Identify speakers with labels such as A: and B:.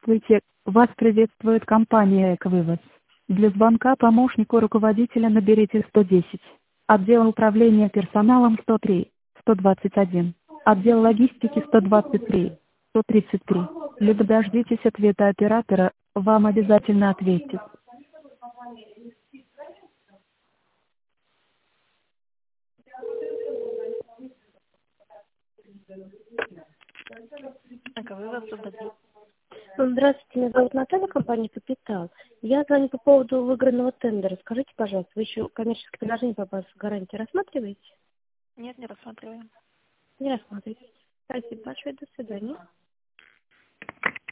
A: Здравствуйте, вас приветствует компания «Эквывоз». Для звонка помощнику руководителя наберите 110. Отдел управления персоналом 103, 121. Отдел логистики 123, 133. Либо дождитесь ответа оператора, вам обязательно ответят.
B: Эквывоз, добрый день.
C: Здравствуйте, меня зовут Наталья, компания «Капитал». Я звоню по поводу выигранного тендера. Скажите, пожалуйста, вы еще коммерческое предложение по базовой гарантии рассматриваете?
B: Нет, не рассматриваем.
C: Не рассматриваете. Спасибо большое, до свидания.